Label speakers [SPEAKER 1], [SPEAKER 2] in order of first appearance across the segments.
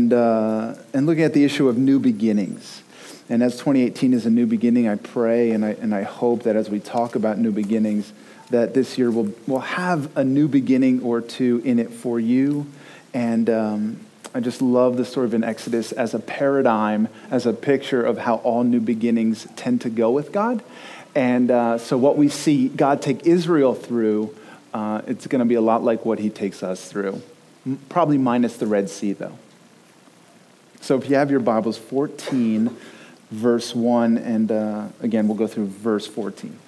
[SPEAKER 1] and looking at the issue of new beginnings. And as 2018 is a new beginning, I pray and I hope that as we talk about new beginnings, that this year we'll have a new beginning or two in it for you. And I just love the story of in Exodus as a paradigm, as a picture of how all new beginnings tend to go with God. And so what we see God take Israel through, it's going to be a lot like what he takes us through. Probably minus the Red Sea, though. So if you have your Bibles, 14, verse 1, and again, we'll go through verse 14.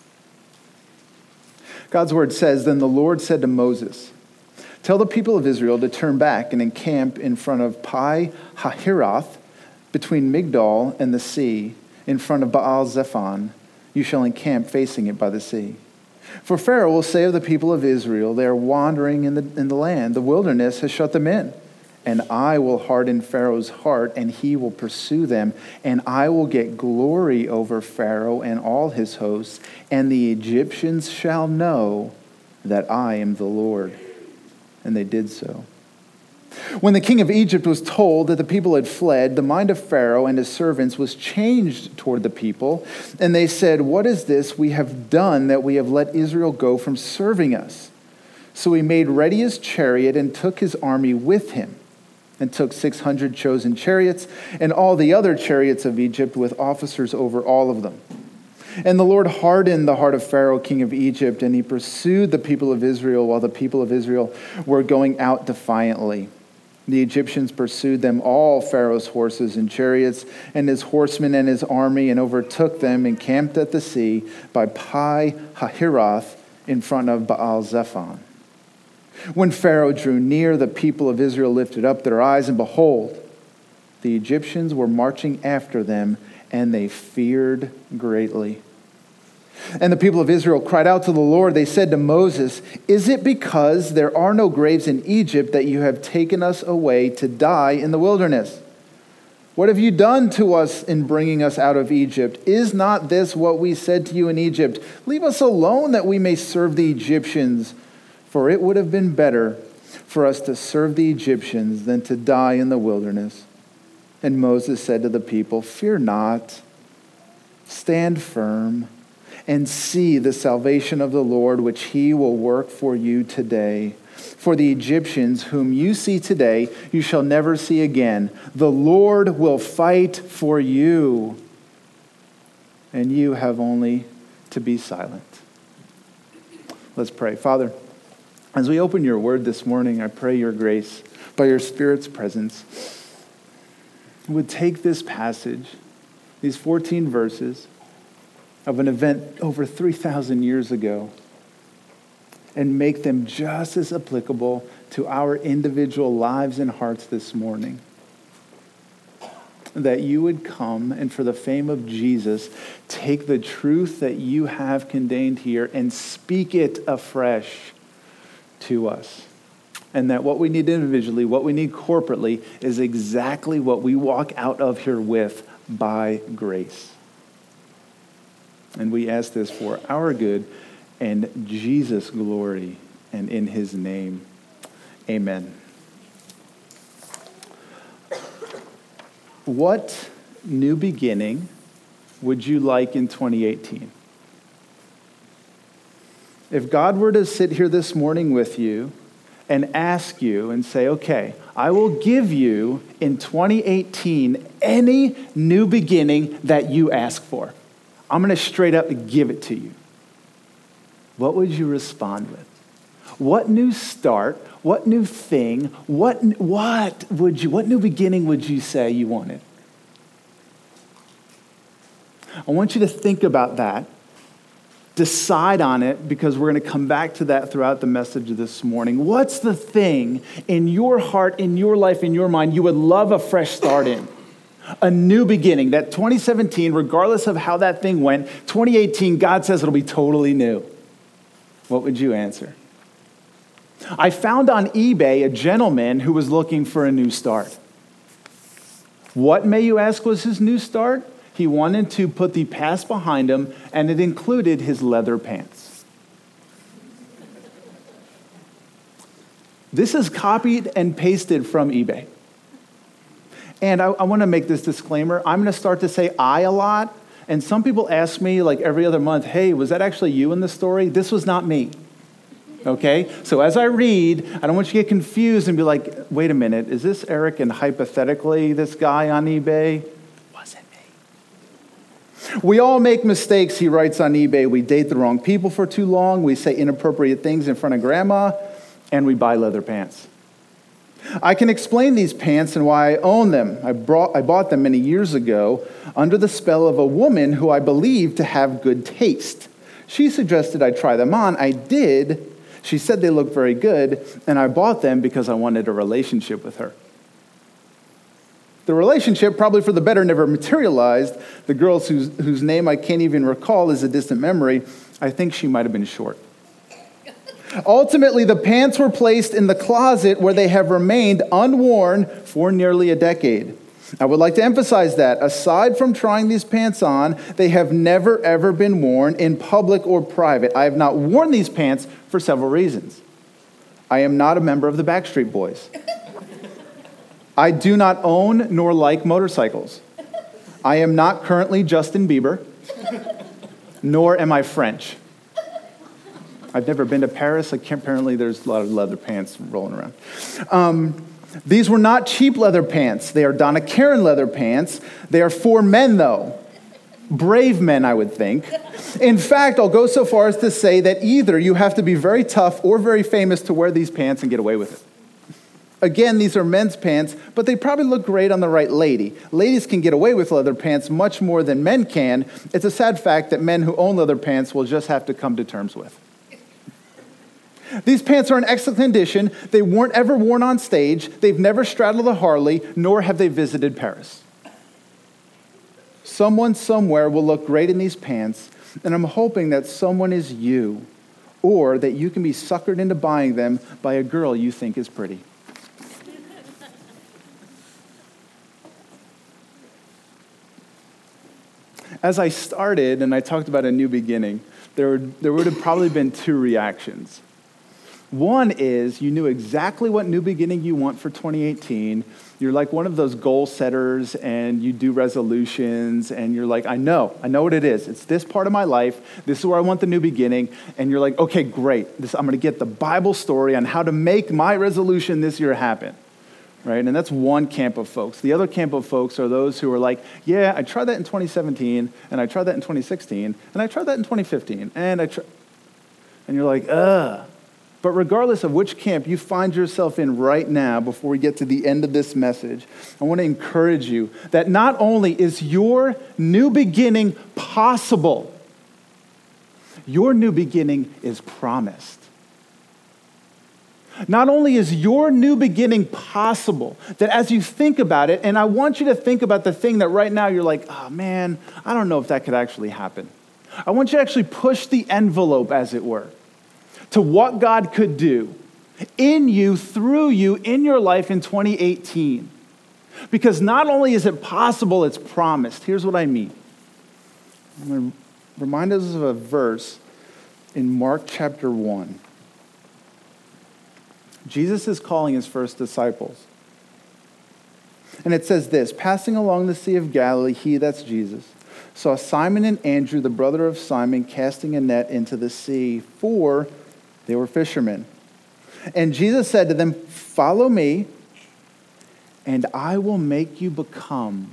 [SPEAKER 1] God's word says, "Then the Lord said to Moses, 'Tell the people of Israel to turn back and encamp in front of Pi Hahiroth, between Migdol and the sea, in front of Baal Zephon. You shall encamp facing it by the sea. For Pharaoh will say of the people of Israel, they are wandering in the land. The wilderness has shut them in. And I will harden Pharaoh's heart, and he will pursue them. And I will get glory over Pharaoh and all his hosts. And the Egyptians shall know that I am the Lord.' And they did so. When the king of Egypt was told that the people had fled, the mind of Pharaoh and his servants was changed toward the people. And they said, 'What is this we have done that we have let Israel go from serving us?' So he made ready his chariot and took his army with him, and took 600 chosen chariots and all the other chariots of Egypt with officers over all of them. And the Lord hardened the heart of Pharaoh, king of Egypt, and he pursued the people of Israel while the people of Israel were going out defiantly. The Egyptians pursued them, all Pharaoh's horses and chariots, and his horsemen and his army, and overtook them and camped at the sea by Pi Hahiroth in front of Baal Zephon. When Pharaoh drew near, the people of Israel lifted up their eyes, and behold, the Egyptians were marching after them, and they feared greatly. And the people of Israel cried out to the Lord. They said to Moses, 'Is it because there are no graves in Egypt that you have taken us away to die in the wilderness? What have you done to us in bringing us out of Egypt? Is not this what we said to you in Egypt? Leave us alone that we may serve the Egyptians. For it would have been better for us to serve the Egyptians than to die in the wilderness.' And Moses said to the people, 'Fear not, stand firm, and see the salvation of the Lord, which he will work for you today. For the Egyptians whom you see today, you shall never see again. The Lord will fight for you, and you have only to be silent.'" Let's pray. Father, as we open your word this morning, I pray your grace, by your Spirit's presence, would take this passage, these 14 verses of an event over 3,000 years ago, and make them just as applicable to our individual lives and hearts this morning. That you would come and, for the fame of Jesus, take the truth that you have contained here and speak it afresh to us. And that what we need individually, what we need corporately, is exactly what we walk out of here with by grace. And we ask this for our good and Jesus' glory, and in his name, amen. What new beginning would you like in 2018? If God were to sit here this morning with you and ask you and say, "Okay, I will give you in 2018 any new beginning that you ask for. I'm going to straight up give it to you." What would you respond with? What new start, what new thing, what new beginning would you say you wanted? I want you to think about that. Decide on it, because we're going to come back to that throughout the message this morning. What's the thing in your heart, in your life, in your mind you would love a fresh start in? A new beginning. That 2017, regardless of how that thing went, 2018, God says it'll be totally new. What would you answer? I found on eBay a gentleman who was looking for a new start. What, may you ask, was his new start? He wanted to put the past behind him, and it included his leather pants. This is copied and pasted from eBay. And I want to make this disclaimer. I'm going to start to say I a lot. And some people ask me like every other month, hey, was that actually you in the story? This was not me. Okay? So as I read, I don't want you to get confused and be like, wait a minute, is this Eric and hypothetically this guy on eBay? Wasn't me. We all make mistakes, he writes on eBay. We date the wrong people for too long. We say inappropriate things in front of grandma. And we buy leather pants. I can explain these pants and why I own them. I bought them many years ago under the spell of a woman who I believed to have good taste. She suggested I try them on. I did. She said they looked very good, and I bought them because I wanted a relationship with her. The relationship, probably for the better, never materialized. The girl whose name I can't even recall is a distant memory. I think she might have been short. Ultimately, the pants were placed in the closet where they have remained unworn for nearly a decade. I would like to emphasize that, aside from trying these pants on, they have never, ever been worn in public or private. I have not worn these pants for several reasons. I am not a member of the Backstreet Boys. I do not own nor like motorcycles. I am not currently Justin Bieber, nor am I French. I've never been to Paris. Apparently, there's a lot of leather pants rolling around. These were not cheap leather pants. They are Donna Karan leather pants. They are for men, though. Brave men, I would think. In fact, I'll go so far as to say that either you have to be very tough or very famous to wear these pants and get away with it. Again, these are men's pants, but they probably look great on the right lady. Ladies can get away with leather pants much more than men can. It's a sad fact that men who own leather pants will just have to come to terms with. These pants are in excellent condition. They weren't ever worn on stage. They've never straddled a Harley, nor have they visited Paris. Someone somewhere will look great in these pants, and I'm hoping that someone is you, or that you can be suckered into buying them by a girl you think is pretty. As I started and I talked about a new beginning, there would have probably been two reactions. One is you knew exactly what new beginning you want for 2018. You're like one of those goal setters and you do resolutions and you're like, I know what it is. It's this part of my life. This is where I want the new beginning. And you're like, okay, great. I'm going to get the Bible story on how to make my resolution this year happen. Right? And that's one camp of folks. The other camp of folks are those who are like, yeah, I tried that in 2017 and I tried that in 2016 and I tried that in 2015 and you're like, ugh. But regardless of which camp you find yourself in right now, before we get to the end of this message, I want to encourage you that not only is your new beginning possible, your new beginning is promised. Not only is your new beginning possible, that as you think about it, and I want you to think about the thing that right now you're like, oh man, I don't know if that could actually happen. I want you to actually push the envelope, as it were, to what God could do in you, through you, in your life in 2018. Because not only is it possible, it's promised. Here's what I mean. I'm going to remind us of a verse in Mark chapter 1. Jesus is calling his first disciples. And it says this, passing along the Sea of Galilee, he, that's Jesus, saw Simon and Andrew, the brother of Simon, casting a net into the sea, for they were fishermen. And Jesus said to them, follow me, and I will make you become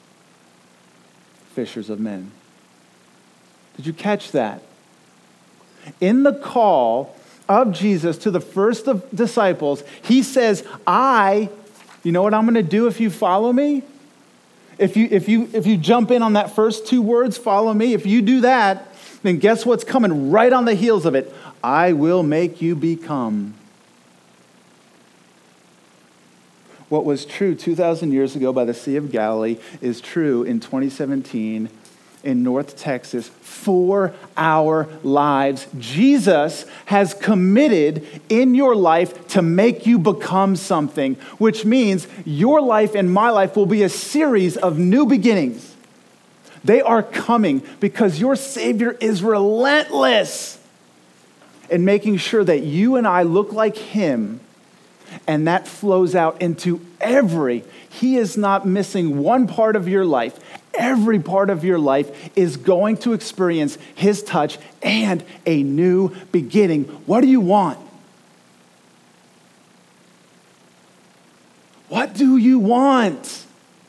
[SPEAKER 1] fishers of men. Did you catch that? In the call of Jesus to the first of disciples, he says, you know what I'm going to do if you follow me? If you jump in on that first two words, follow me, if you do that, then guess what's coming right on the heels of it? I will make you become. What was true 2,000 years ago by the Sea of Galilee is true in 2017 in North Texas for our lives. Jesus has committed in your life to make you become something, which means your life and my life will be a series of new beginnings. They are coming because your Savior is relentless in making sure that you and I look like him And that flows out into He is not missing one part of your life. Every part of your life is going to experience his touch and a new beginning. What do you want? What do you want?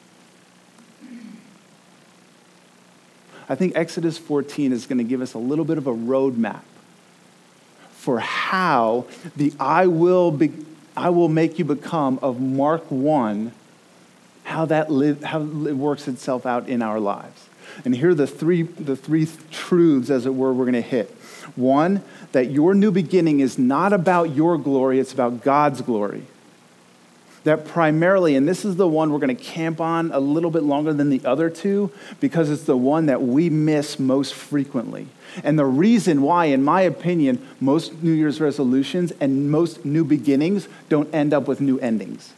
[SPEAKER 1] I think Exodus 14 is going to give us a little bit of a roadmap for how the I will make you become of Mark 1, how it works itself out in our lives. And here are the three truths, as it were, we're going to hit. One, that your new beginning is not about your glory, it's about God's glory. That primarily, and this is the one we're going to camp on a little bit longer than the other two, because it's the one that we miss most frequently. And the reason why, in my opinion, most New Year's resolutions and most new beginnings don't end up with new endings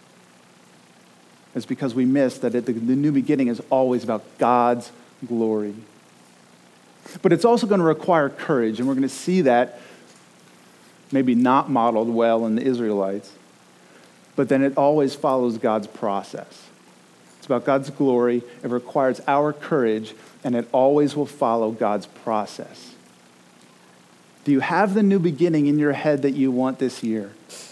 [SPEAKER 1] is because we miss that the new beginning is always about God's glory. But it's also going to require courage, and we're going to see that maybe not modeled well in the Israelites. But then it always follows God's process. It's about God's glory. It requires our courage, and it always will follow God's process. Do you have the new beginning in your head that you want this year?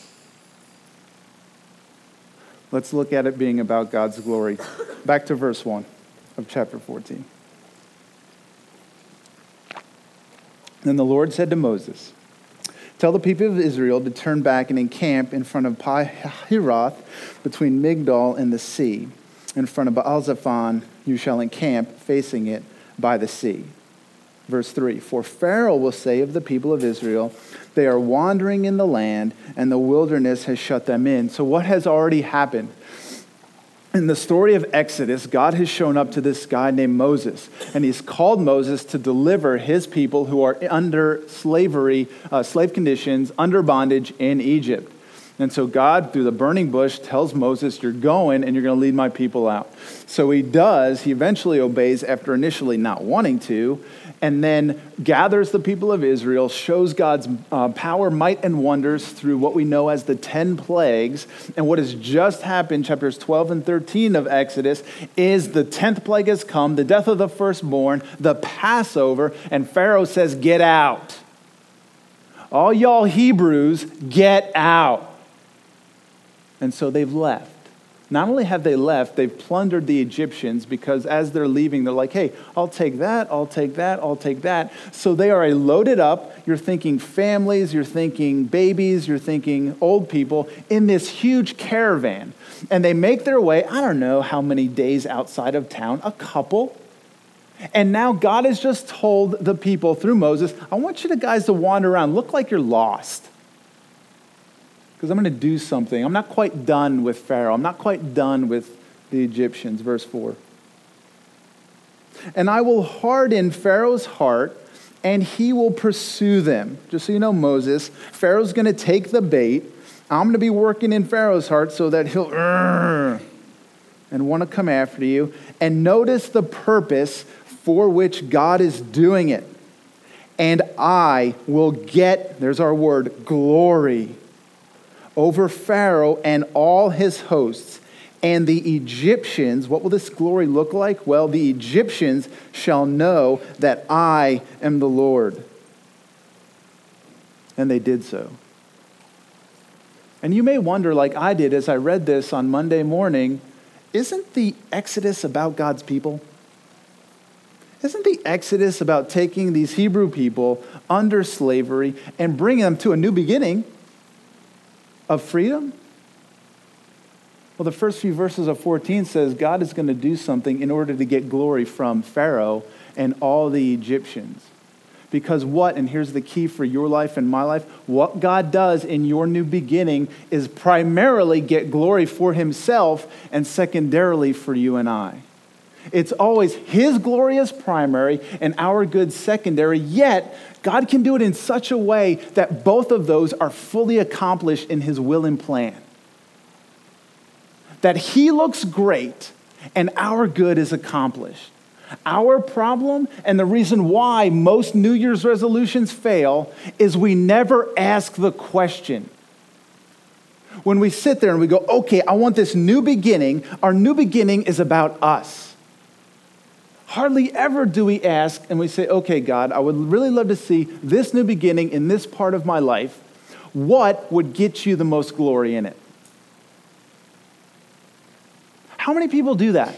[SPEAKER 1] Let's look at it being about God's glory. Back to verse 1 of chapter 14. Then the Lord said to Moses, "Tell the people of Israel to turn back and encamp in front of Pi-Hahiroth, between Migdol and the sea. In front of Baal-Zephon you shall encamp, facing it by the sea." Verse 3, "For Pharaoh will say of the people of Israel, they are wandering in the land, and the wilderness has shut them in." So what has already happened? In the story of Exodus, God has shown up to this guy named Moses, and he's called Moses to deliver his people who are under slavery, slave conditions, under bondage in Egypt. And so God, through the burning bush, tells Moses, "You're going and you're going to lead my people out." So he does. He eventually obeys after initially not wanting to, and then gathers the people of Israel, shows God's power, might, and wonders through what we know as the 10 plagues. And what has just happened, chapters 12 and 13 of Exodus, is the 10th plague has come, the death of the firstborn, the Passover, and Pharaoh says, "Get out. All y'all Hebrews, get out." And so they've left. Not only have they left, they've plundered the Egyptians, because as they're leaving, they're like, "Hey, I'll take that, I'll take that, I'll take that." So they are loaded up. You're thinking families, you're thinking babies, you're thinking old people in this huge caravan. And they make their way, I don't know how many days outside of town, a couple. And now God has just told the people through Moses, "I want you guys to wander around, look like you're lost. Because I'm going to do something. I'm not quite done with Pharaoh. I'm not quite done with the Egyptians." Verse 4. "And I will harden Pharaoh's heart, and he will pursue them." Just so you know, Moses, Pharaoh's going to take the bait. I'm going to be working in Pharaoh's heart so that he'll and want to come after you. And notice the purpose for which God is doing it. "And I will get," there's our word, "glory over Pharaoh and all his hosts, and the Egyptians." What will this glory look like? Well, the Egyptians shall know that I am the Lord. And they did so. And you may wonder, like I did as I read this on Monday morning, isn't the Exodus about God's people? Isn't the Exodus about taking these Hebrew people under slavery and bringing them to a new beginning of freedom? Well, the first few verses of 14 says God is going to do something in order to get glory from Pharaoh and all the Egyptians. Because what, and here's the key for your life and my life, what God does in your new beginning is primarily get glory for himself and secondarily for you and I. It's always his glory as primary and our good secondary, yet God can do it in such a way that both of those are fully accomplished in his will and plan. That he looks great and our good is accomplished. Our problem, and the reason why most New Year's resolutions fail, is we never ask the question, When we sit there and we go, okay, I want this new beginning, our new beginning is about us. Hardly ever do we ask and we say, okay, God, I would really love to see this new beginning in this part of my life. What would get you the most glory in it? How many people do that?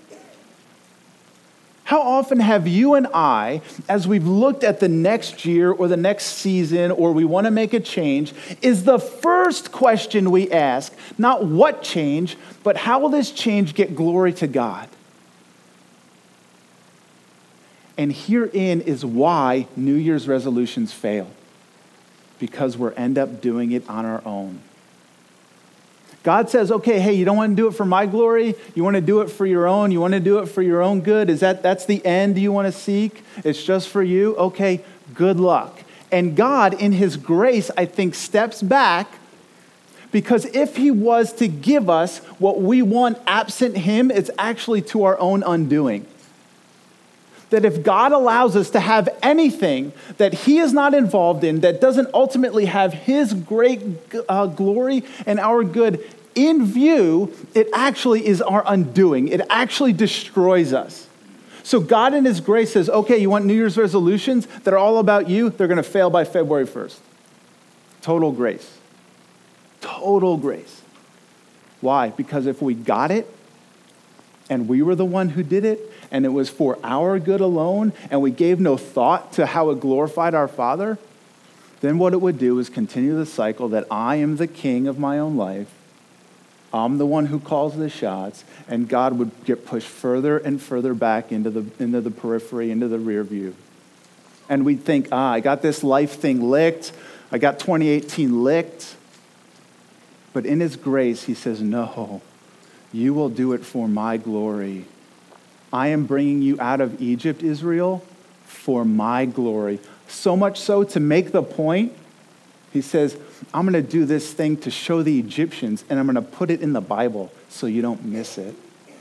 [SPEAKER 1] How often have you and I, as we've looked at the next year or the next season, or we want to make a change, is the first question we ask, not what change, but how will this change get glory to God? And herein is why New Year's resolutions fail, because we end up doing it on our own. God says, okay, hey, you don't want to do it for my glory. You want to do it for your own. You want to do it for your own good. That's the end you want to seek? It's just for you? Okay, good luck. And God, in his grace, I think, steps back, because if he was to give us what we want absent him, it's actually to our own undoing. That if God allows us to have anything that he is not involved in, that doesn't ultimately have his great glory and our good in view, it actually is our undoing. It actually destroys us. So God in his grace says, okay, you want New Year's resolutions that are all about you? They're going to fail by February 1st. Total grace. Total grace. Why? Because if we got it, and we were the one who did it, and it was for our good alone, and we gave no thought to how it glorified our Father, then what it would do is continue the cycle that I am the king of my own life, I'm the one who calls the shots, and God would get pushed further and further back into the periphery, into the rear view. And we'd think, I got this life thing licked, I got 2018 licked. But in his grace, he says, no, you will do it for my glory. I am bringing you out of Egypt, Israel, for my glory. So much so to make the point, he says, I'm going to do this thing to show the Egyptians, and I'm going to put it in the Bible so you don't miss it.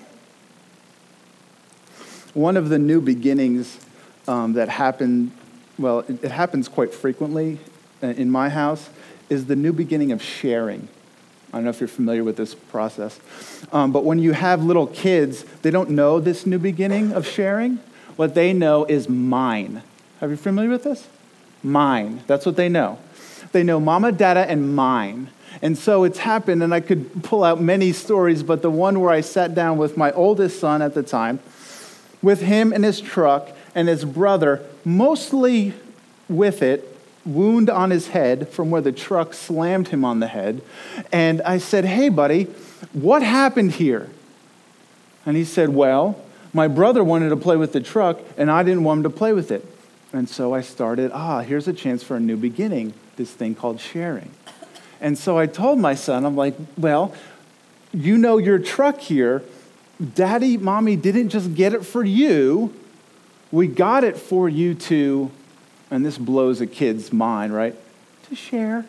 [SPEAKER 1] One of the new beginnings that happened, well, it happens quite frequently in my house, is the new beginning of sharing. I don't know if you're familiar with this process. But when you have little kids, they don't know this new beginning of sharing. What they know is mine. Are you familiar with this? Mine. That's what they know. They know mama, dada, and mine. And so it's happened, and I could pull out many stories, but the one where I sat down with my oldest son at the time, with him in his truck, and his brother, mostly with it, wound on his head from where the truck slammed him on the head. And I said, hey, buddy, what happened here? And he said, well, my brother wanted to play with the truck, and I didn't want him to play with it. And so I started, here's a chance for a new beginning, this thing called sharing. And so I told my son, I'm like, well, you know your truck here. Daddy, mommy didn't just get it for you. We got it for you to, and this blows a kid's mind, right? To share.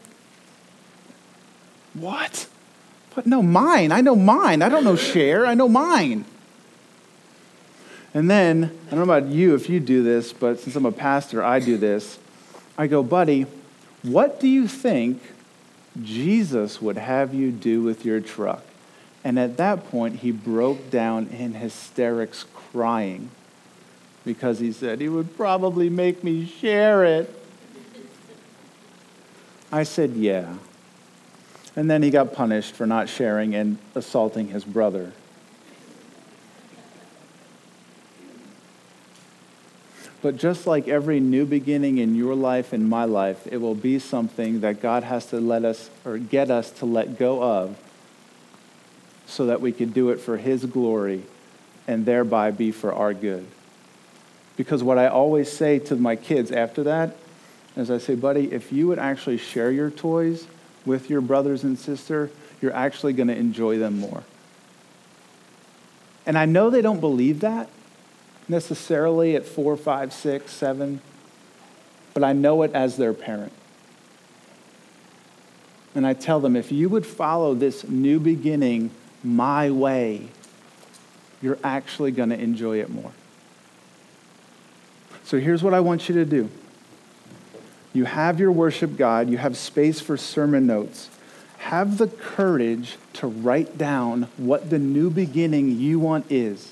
[SPEAKER 1] What? But no, mine. I know mine. I don't know share. I know mine. And then, I don't know about you if you do this, but since I'm a pastor, I do this. I go, buddy, what do you think Jesus would have you do with your truck? And at that point, he broke down in hysterics crying because he said he would probably make me share it. I said, yeah. And then he got punished for not sharing and assaulting his brother. But just like every new beginning in your life and my life, it will be something that God has to let us or get us to let go of so that we could do it for his glory and thereby be for our good. Because what I always say to my kids after that is I say, buddy, if you would actually share your toys with your brothers and sister, you're actually going to enjoy them more. And I know they don't believe that necessarily at 4, 5, 6, 7, but I know it as their parent. And I tell them, if you would follow this new beginning my way, you're actually going to enjoy it more. So here's what I want you to do. You have your worship guide. You have space for sermon notes. have the courage to write down what the new beginning you want is.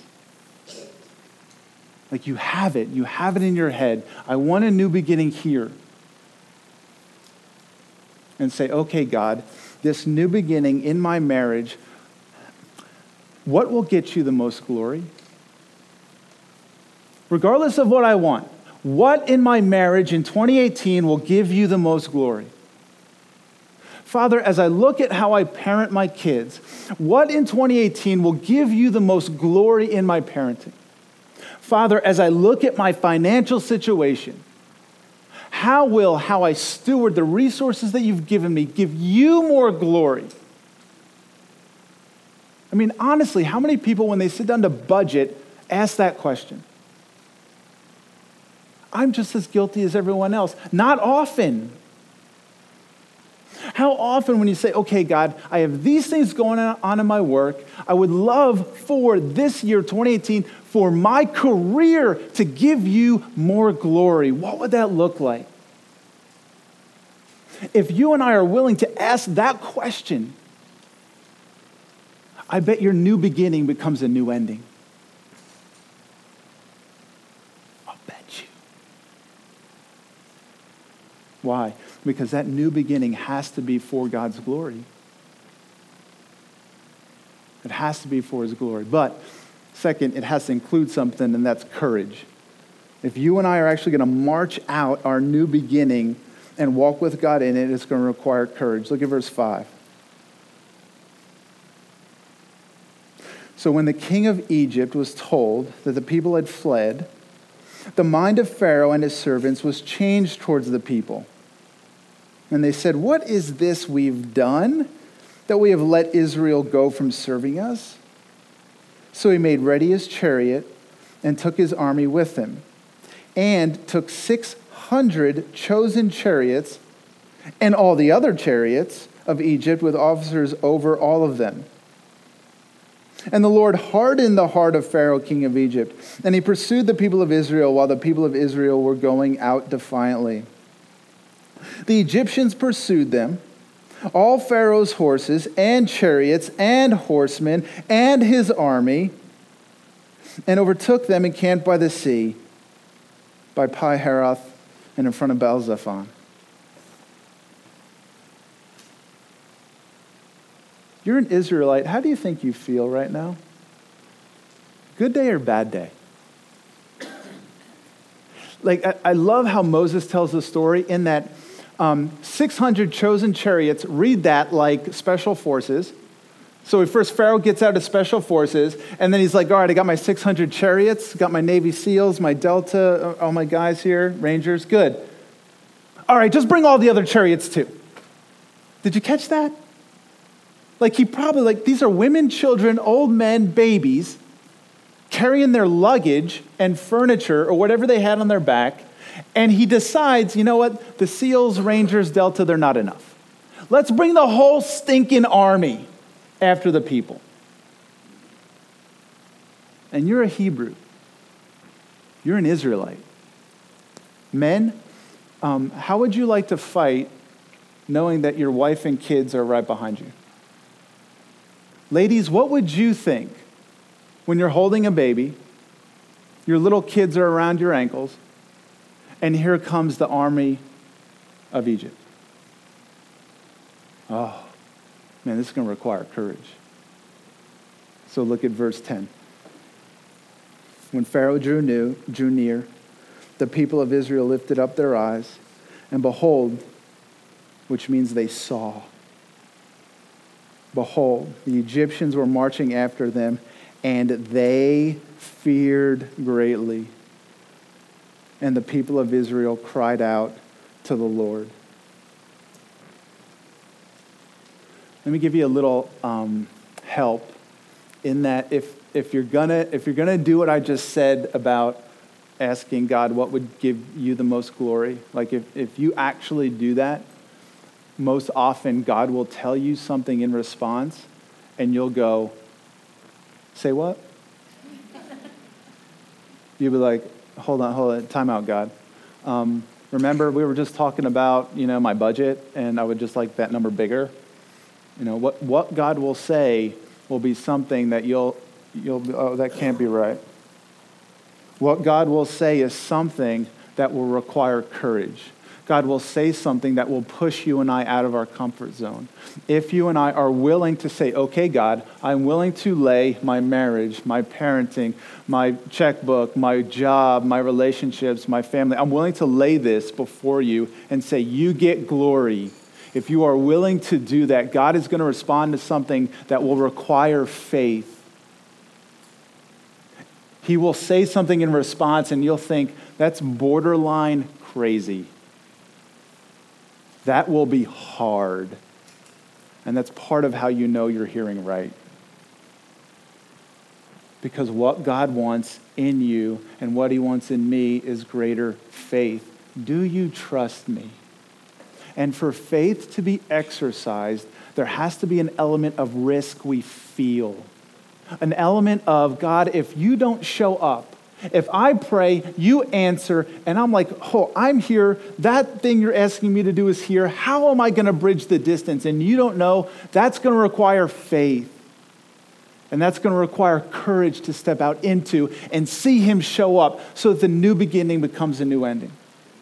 [SPEAKER 1] Like you have it in your head. I want a new beginning here. And say, okay, God, this new beginning in my marriage, what will get you the most glory? Regardless of what I want, what in my marriage in 2018 will give you the most glory? Father, as I look at how I parent my kids, what in 2018 will give you the most glory in my parenting? Father, as I look at my financial situation, how will how I steward the resources that you've given me give you more glory? I mean, honestly, how many people, when they sit down to budget, ask that question? I'm just as guilty as everyone else. Not often. How often when you say, okay, God, I have these things going on in my work. I would love for this year, 2018, for my career to give you more glory. What would that look like? If you and I are willing to ask that question, I bet your new beginning becomes a new ending. I'll bet you. Why? Because that new beginning has to be for God's glory. It has to be for his glory. But second, it has to include something, and that's courage. If you and I are actually going to march out our new beginning and walk with God in it, it's going to require courage. Look at verse 5. So when the king of Egypt was told that the people had fled, the mind of Pharaoh and his servants was changed towards the people. And they said, "What is this we've done, that we have let Israel go from serving us?" So he made ready his chariot and took his army with him, and took 600 chosen chariots and all the other chariots of Egypt with officers over all of them. And the Lord hardened the heart of Pharaoh, king of Egypt, and he pursued the people of Israel while the people of Israel were going out defiantly. The Egyptians pursued them, all Pharaoh's horses and chariots and horsemen and his army, and overtook them encamped by the sea, by Pi-hahiroth and in front of Baal-zephon. You're an Israelite. How do you think you feel right now? Good day or bad day? Like, I love how Moses tells the story in that 600 chosen chariots, read that like special forces. So first Pharaoh gets out his special forces, and then he's like, all right, I got my 600 chariots, got my Navy SEALs, my Delta, all my guys here, Rangers, good. All right, just bring all the other chariots too. Did you catch that? Like he probably, like these are women, children, old men, babies, carrying their luggage and furniture or whatever they had on their back, and he decides, you know what, the SEALs, Rangers, Delta, they're not enough. Let's bring the whole stinking army after the people. And you're a Hebrew. You're an Israelite. Men, how would you like to fight knowing that your wife and kids are right behind you? Ladies, what would you think when you're holding a baby, your little kids are around your ankles, and here comes the army of Egypt? Oh, man, this is going to require courage. So look at verse 10. When Pharaoh drew near, the people of Israel lifted up their eyes, and behold, which means they saw. Behold, the Egyptians were marching after them, and they feared greatly. And the people of Israel cried out to the Lord. Let me give you a little help in that if you're gonna do what I just said about asking God what would give you the most glory, like if you actually do that, most often God will tell you something in response, and you'll go, "Say what?" You'll be like, hold on, time out, God. Remember, we were just talking about, my budget, and I would just like that number bigger. What God will say will be something that that can't be right. What God will say is something that will require courage. God will say something that will push you and I out of our comfort zone. If you and I are willing to say, okay, God, I'm willing to lay my marriage, my parenting, my checkbook, my job, my relationships, my family, I'm willing to lay this before you and say, you get glory. If you are willing to do that, God is going to respond to something that will require faith. He will say something in response and you'll think, that's borderline crazy. That will be hard. And that's part of how you know you're hearing right. Because what God wants in you and what he wants in me is greater faith. Do you trust me? And for faith to be exercised, there has to be an element of risk we feel. An element of, God, if you don't show up, if I pray, you answer, and I'm like, oh, I'm here. That thing you're asking me to do is here. How am I going to bridge the distance? And you don't know. That's going to require faith. And that's going to require courage to step out into and see him show up so that the new beginning becomes a new ending.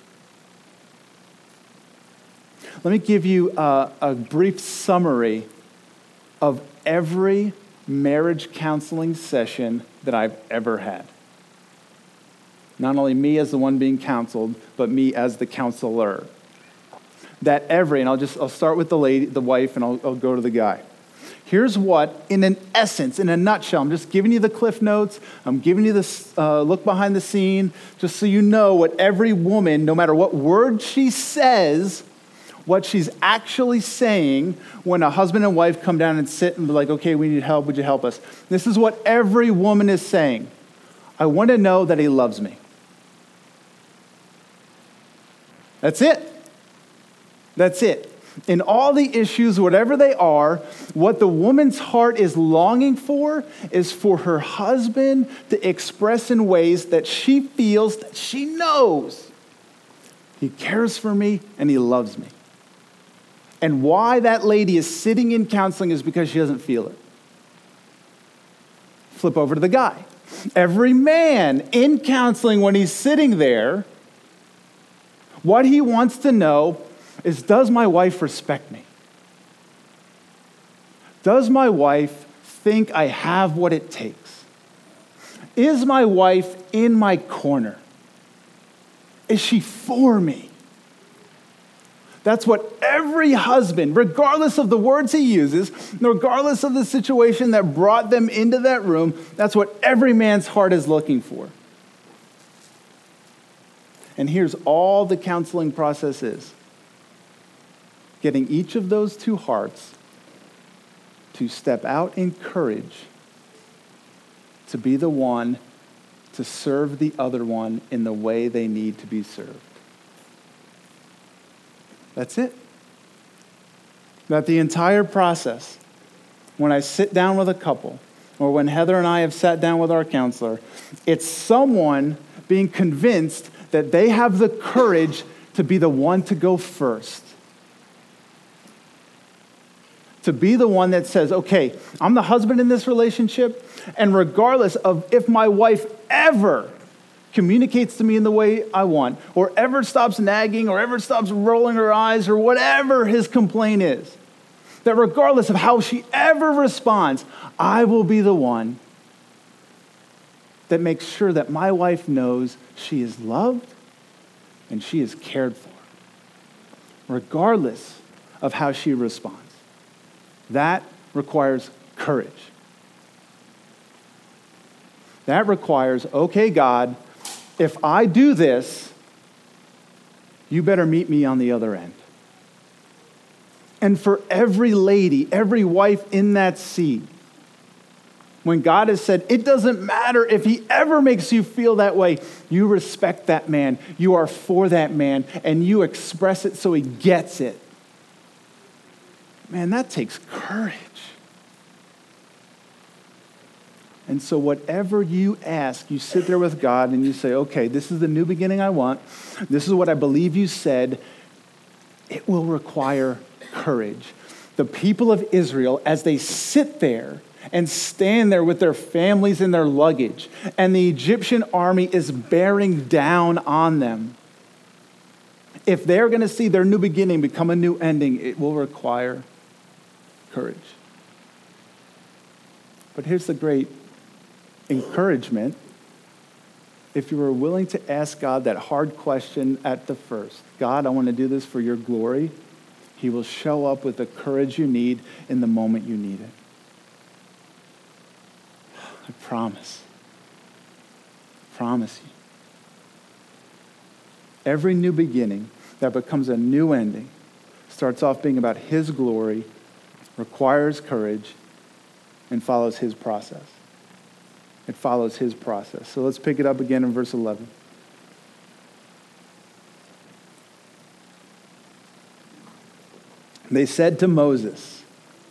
[SPEAKER 1] Let me give you a brief summary of every marriage counseling session that I've ever had. Not only me as the one being counseled, but me as the counselor. And I'll start with the wife, and I'll go to the guy. Here's what, in an essence, in a nutshell, I'm just giving you the cliff notes. I'm giving you this look behind the scene, just so you know what every woman, no matter what word she says, what she's actually saying when a husband and wife come down and sit and be like, okay, we need help. Would you help us? This is what every woman is saying. I want to know that he loves me. That's it. That's it. In all the issues, whatever they are, what the woman's heart is longing for is for her husband to express in ways that she feels, that she knows. He cares for me and he loves me. And why that lady is sitting in counseling is because she doesn't feel it. Flip over to the guy. Every man in counseling, when he's sitting there, what he wants to know is, does my wife respect me? Does my wife think I have what it takes? Is my wife in my corner? Is she for me? That's what every husband, regardless of the words he uses, regardless of the situation that brought them into that room, that's what every man's heart is looking for. And here's all the counseling process is. Getting each of those two hearts to step out in courage to be the one to serve the other one in the way they need to be served. That's it. That the entire process, when I sit down with a couple, or when Heather and I have sat down with our counselor, it's someone being convinced that they have the courage to be the one to go first. To be the one that says, okay, I'm the husband in this relationship, and regardless of if my wife ever communicates to me in the way I want, or ever stops nagging, or ever stops rolling her eyes, or whatever his complaint is, that regardless of how she ever responds, I will be the one that makes sure that my wife knows she is loved and she is cared for, regardless of how she responds. That requires courage. That requires, okay, God, if I do this, you better meet me on the other end. And for every lady, every wife in that seat, when God has said, it doesn't matter if he ever makes you feel that way, you respect that man, you are for that man, and you express it so he gets it. Man, that takes courage. And so whatever you ask, you sit there with God and you say, okay, this is the new beginning I want. This is what I believe you said. It will require courage. the people of Israel, as they sit there and stand there with their families and their luggage, and the Egyptian army is bearing down on them, if they're going to see their new beginning become a new ending, it will require courage. But here's the great encouragement. If you were willing to ask God that hard question at the first, God, I want to do this for your glory, he will show up with the courage you need in the moment you need it. I promise. Promise you. Every new beginning that becomes a new ending starts off being about his glory, requires courage, and follows his process. It follows his process. So let's pick it up again in verse 11. They said to Moses,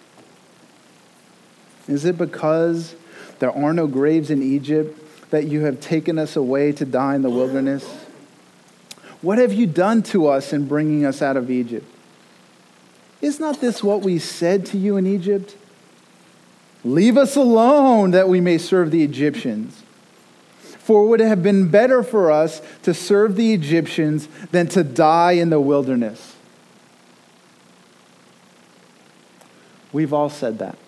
[SPEAKER 1] "Is it because there are no graves in Egypt that you have taken us away to die in the wilderness? What have you done to us in bringing us out of Egypt? Is not this what we said to you in Egypt? Leave us alone that we may serve the Egyptians. For it would have been better for us to serve the Egyptians than to die in the wilderness." We've all said that.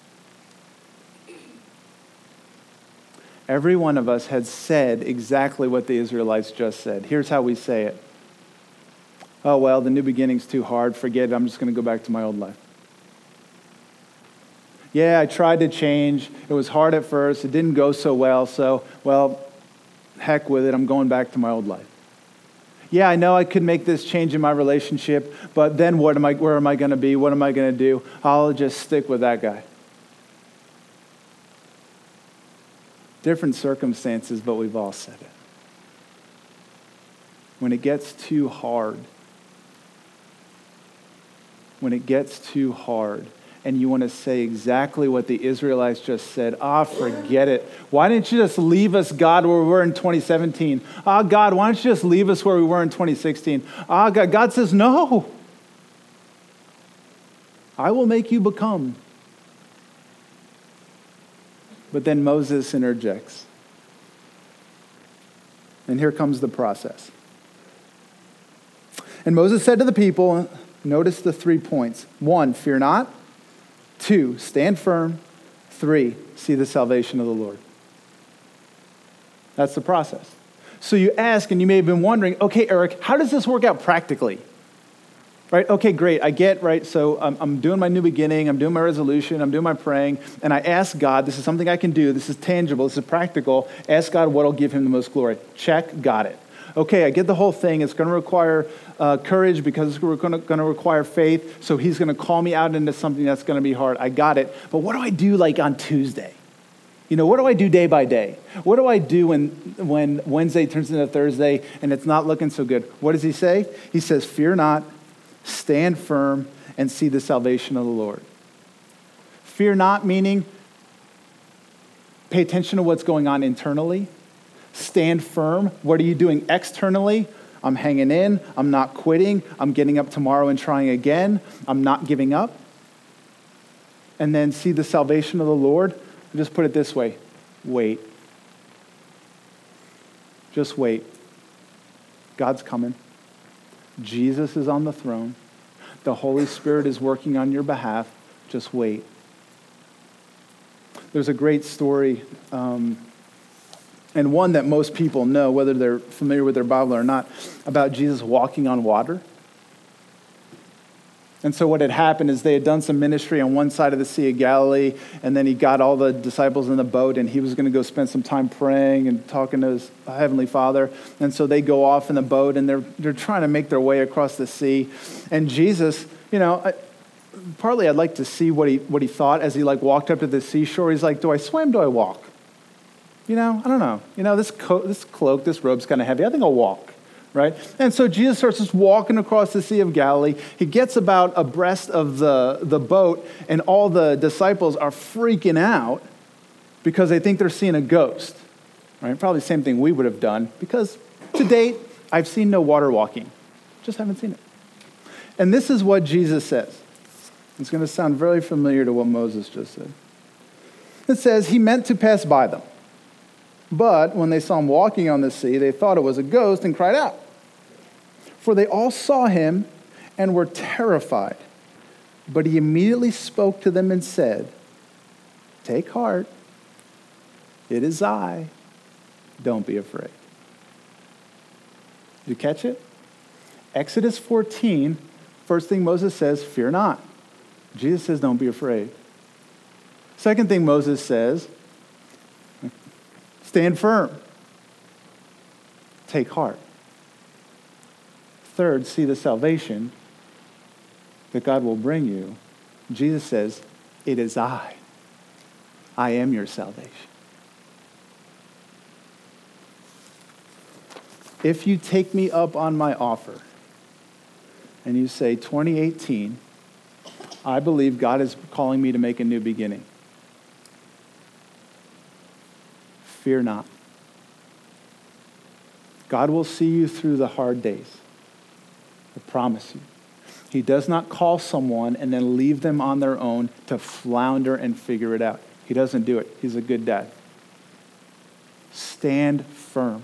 [SPEAKER 1] Every one of us had said exactly what the Israelites just said. Here's how we say it. Oh, well, the new beginning's too hard. Forget it. I'm just going to go back to my old life. Yeah, I tried to change. It was hard at first. It didn't go so well. So, well, heck with it. I'm going back to my old life. Yeah, I know I could make this change in my relationship, but then where am I going to be? What am I going to do? I'll just stick with that guy. Different circumstances, but we've all said it. When it gets too hard, and you want to say exactly what the Israelites just said, forget it. Why didn't you just leave us, God, where we were in 2017? God, why don't you just leave us where we were in 2016? God says, no. I will make you become. But then Moses interjects. And here comes the process. And Moses said to the people, notice the 3 points. 1, fear not. 2, stand firm. 3, see the salvation of the Lord. That's the process. So you ask, and you may have been wondering, okay, Eric, how does this work out practically? Right? Okay, great. I get, right? So I'm doing my new beginning. I'm doing my resolution. I'm doing my praying. And I ask God, this is something I can do. This is tangible. This is practical. Ask God what will give him the most glory. Check. Got it. Okay, I get the whole thing. It's going to require courage because it's going to require faith. So he's going to call me out into something that's going to be hard. I got it. But what do I do like on Tuesday? What do I do day by day? What do I do when Wednesday turns into Thursday and it's not looking so good? What does he say? He says, fear not, stand firm, and see the salvation of the Lord. Fear not meaning pay attention to what's going on internally. Stand firm. What are you doing externally? I'm hanging in. I'm not quitting. I'm getting up tomorrow and trying again. I'm not giving up. And then see the salvation of the Lord. I'll just put it this way. Wait. Just wait. God's coming. Jesus is on the throne. The Holy Spirit is working on your behalf. Just wait. There's a great story, and one that most people know, whether they're familiar with their Bible or not, about Jesus walking on water. And so what had happened is they had done some ministry on one side of the Sea of Galilee, and then he got all the disciples in the boat, and he was going to go spend some time praying and talking to his Heavenly Father. And so they go off in the boat, and they're trying to make their way across the sea. And Jesus, partly I'd like to see what he thought as he walked up to the seashore. He's like, do I swim? Do I walk? I don't know. This cloak, this robe's kind of heavy. I think I'll walk. Right? And so Jesus starts just walking across the Sea of Galilee. He gets about abreast of the boat, and all the disciples are freaking out because they think they're seeing a ghost. Right? Probably the same thing we would have done, because to date, I've seen no water walking. Just haven't seen it. And this is what Jesus says. It's going to sound very familiar to what Moses just said. It says, he meant to pass by them. But when they saw him walking on the sea, they thought it was a ghost and cried out. For they all saw him and were terrified. But he immediately spoke to them and said, take heart, it is I. Don't be afraid. Did you catch it? Exodus 14, first thing Moses says, fear not. Jesus says, don't be afraid. Second thing Moses says, stand firm. Take heart. Third, see the salvation that God will bring you. Jesus says, it is I. I am your salvation. If you take me up on my offer and you say, 2018, I believe God is calling me to make a new beginning. Fear not. God will see you through the hard days. I promise you. He does not call someone and then leave them on their own to flounder and figure it out. He doesn't do it. He's a good dad. Stand firm.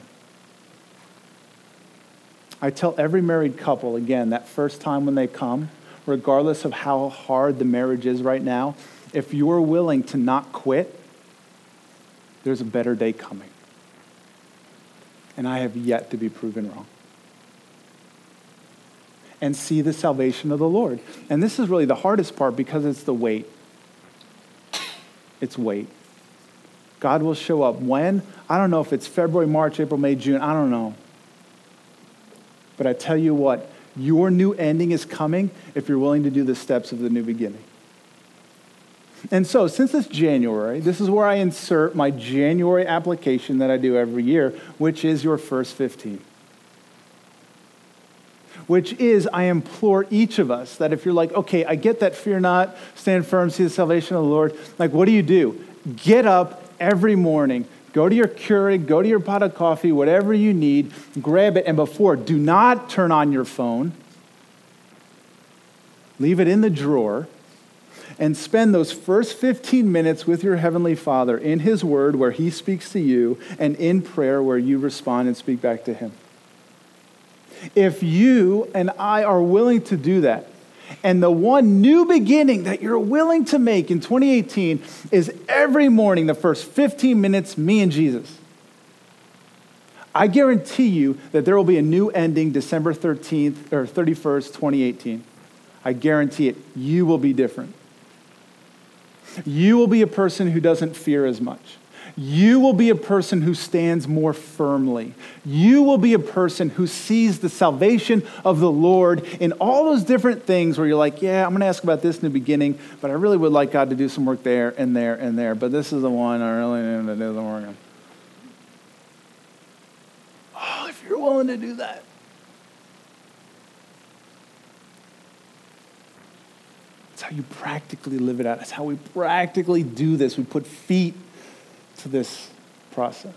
[SPEAKER 1] I tell every married couple, again, that first time when they come, regardless of how hard the marriage is right now, if you're willing to not quit, there's a better day coming. And I have yet to be proven wrong. And see the salvation of the Lord. And this is really the hardest part because it's the wait. It's wait. God will show up when? I don't know if it's February, March, April, May, June. I don't know. But I tell you what, your new ending is coming if you're willing to do the steps of the new beginning. And so, since it's January, this is where I insert my January application that I do every year, which is your first 15. Which is, I implore each of us that if you're like, okay, I get that, fear not, stand firm, see the salvation of the Lord. Like, what do? Get up every morning, go to your Keurig, go to your pot of coffee, whatever you need, grab it, and do not turn on your phone. Leave it in the drawer. And spend those first 15 minutes with your Heavenly Father in His Word where He speaks to you, and in prayer where you respond and speak back to Him. If you and I are willing to do that, and the one new beginning that you're willing to make in 2018 is every morning, the first 15 minutes, me and Jesus, I guarantee you that there will be a new ending December 13th or 31st, 2018. I guarantee it. You will be different. You will be a person who doesn't fear as much. You will be a person who stands more firmly. You will be a person who sees the salvation of the Lord in all those different things where you're like, yeah, I'm going to ask about this in the beginning, but I really would like God to do some work there and there and there. But this is the one I really need to do the work on. Oh, if you're willing to do that. That's how you practically live it out. That's how we practically do this. We put feet to this process.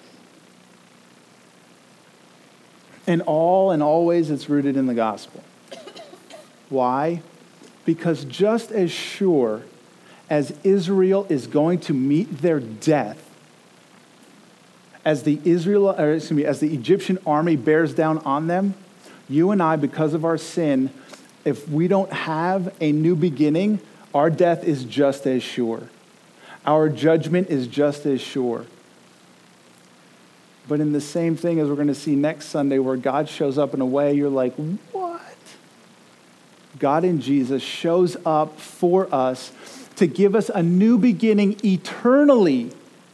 [SPEAKER 1] And all and always it's rooted in the gospel. Why? Because just as sure as Israel is going to meet their death, as the Egyptian army bears down on them, you and I, because of our sin, if we don't have a new beginning, our death is just as sure. Our judgment is just as sure. But in the same thing as we're going to see next Sunday, where God shows up in a way you're like, what? God in Jesus shows up for us to give us a new beginning eternally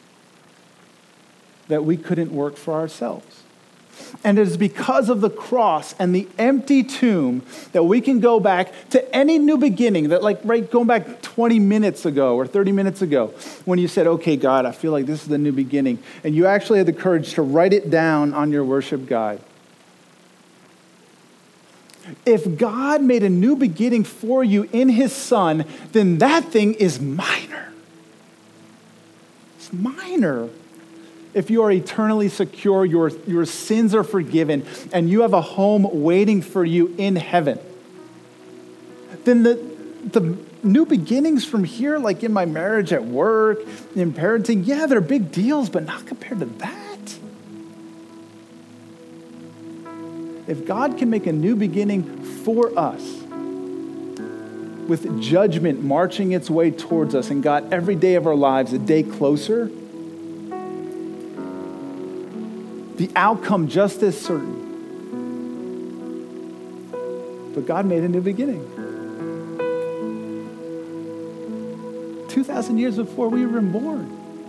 [SPEAKER 1] that we couldn't work for ourselves. And it is because of the cross and the empty tomb that we can go back to any new beginning that, going back 20 minutes ago or 30 minutes ago when you said, okay, God, I feel like this is the new beginning. And you actually had the courage to write it down on your worship guide. If God made a new beginning for you in His Son, then that thing is minor. It's minor. If you are eternally secure, your sins are forgiven, and you have a home waiting for you in heaven, then the new beginnings from here, like in my marriage, at work, in parenting, yeah, they're big deals, but not compared to that. If God can make a new beginning for us, with judgment marching its way towards us, and God, every day of our lives, a day closer, the outcome just as certain. But God made a new beginning. 2,000 years before we were born.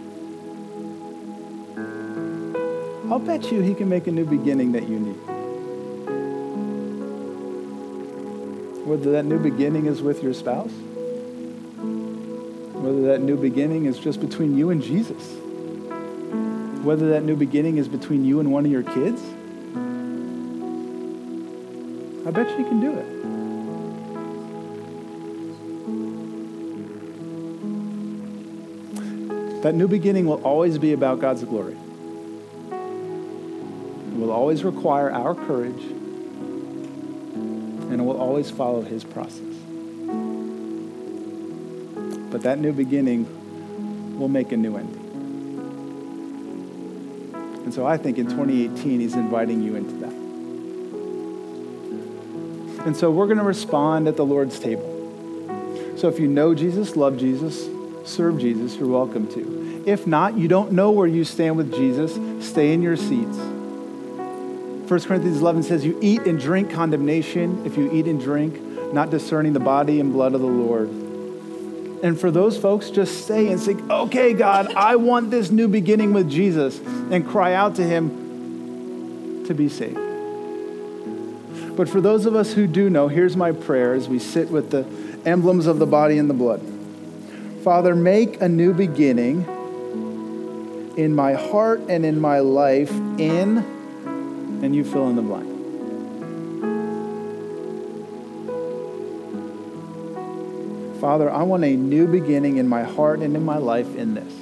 [SPEAKER 1] I'll bet you he can make a new beginning that you need. Whether that new beginning is with your spouse, whether that new beginning is just between you and Jesus, whether that new beginning is between you and one of your kids, I bet you can do it. That new beginning will always be about God's glory. It will always require our courage, and it will always follow his process. But that new beginning will make a new ending. And so I think in 2018, he's inviting you into that. And so we're going to respond at the Lord's table. So if you know Jesus, love Jesus, serve Jesus, you're welcome to. If not, you don't know where you stand with Jesus, stay in your seats. 1 Corinthians 11 says, you eat and drink condemnation if you eat and drink, not discerning the body and blood of the Lord. And for those folks, just stay and say, okay, God, I want this new beginning with Jesus, and cry out to him to be saved. But for those of us who do know, here's my prayer as we sit with the emblems of the body and the blood. Father, make a new beginning in my heart and in my life in, and you fill in the blank. Father, I want a new beginning in my heart and in my life in this.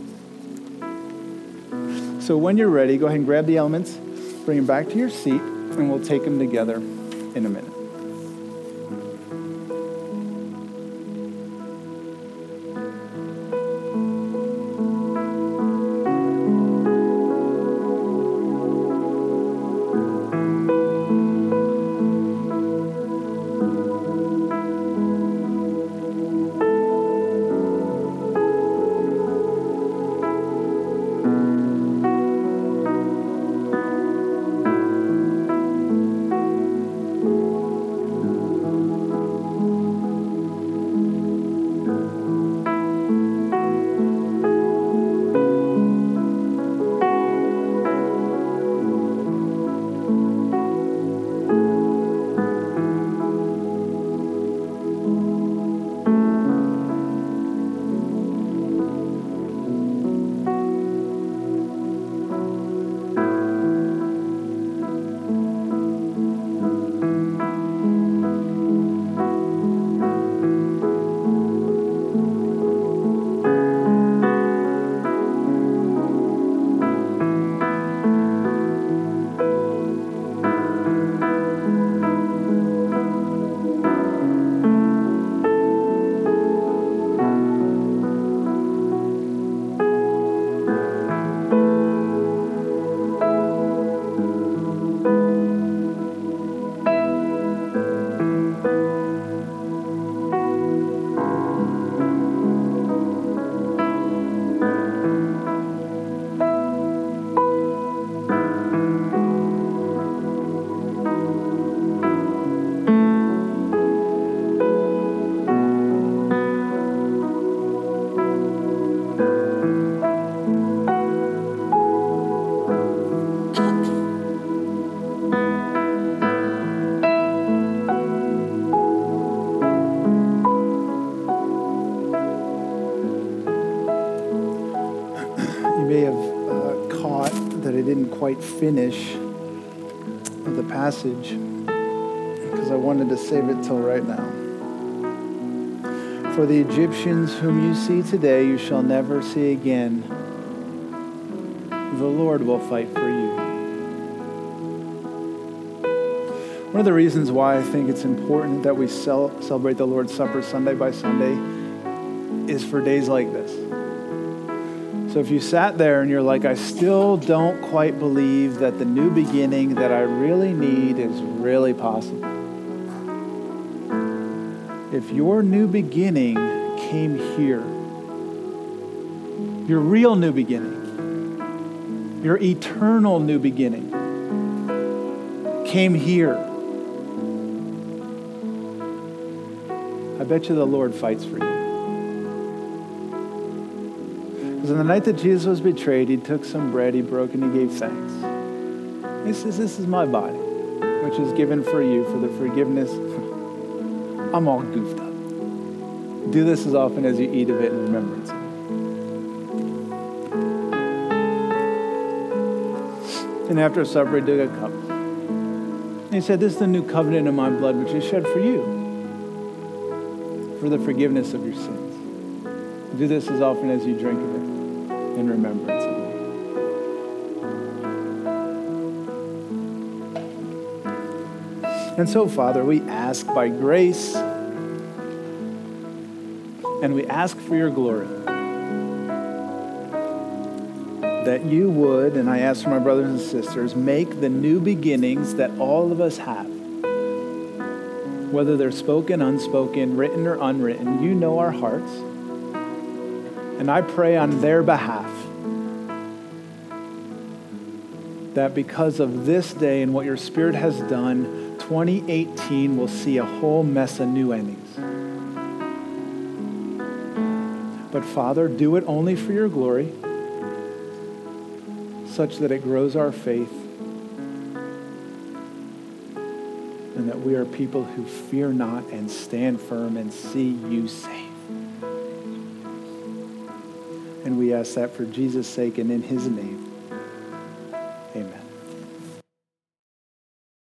[SPEAKER 1] So when you're ready, go ahead and grab the elements, bring them back to your seat, and we'll take them together in a minute. Quite finish the passage because I wanted to save it till right now. For the Egyptians whom you see today, you shall never see again. The Lord will fight for you. One of the reasons why I think it's important that we celebrate the Lord's Supper Sunday by Sunday is for days like this. So if you sat there and you're like, I still don't quite believe that the new beginning that I really need is really possible. If your new beginning came here, your real new beginning, your eternal new beginning came here, I bet you the Lord fights for you. Because on the night that Jesus was betrayed, he took some bread, he broke, and he gave thanks. He says, this is my body, which is given for you for the forgiveness. I'm all goofed up. Do this as often as you eat of it in remembrance of me. And after supper, he took a cup. And he said, this is the new covenant in my blood, which is shed for you, for the forgiveness of your sins. Do this as often as you drink of it in remembrance of me. And so, Father, we ask by grace and we ask for your glory that you would, and I ask for my brothers and sisters, make the new beginnings that all of us have, whether they're spoken, unspoken, written, or unwritten. You know our hearts. And I pray on their behalf that because of this day and what your Spirit has done, 2018 will see a whole mess of new endings. But Father, do it only for your glory, such that it grows our faith and that we are people who fear not and stand firm and see you save. And we ask that for Jesus' sake and in his name. Amen.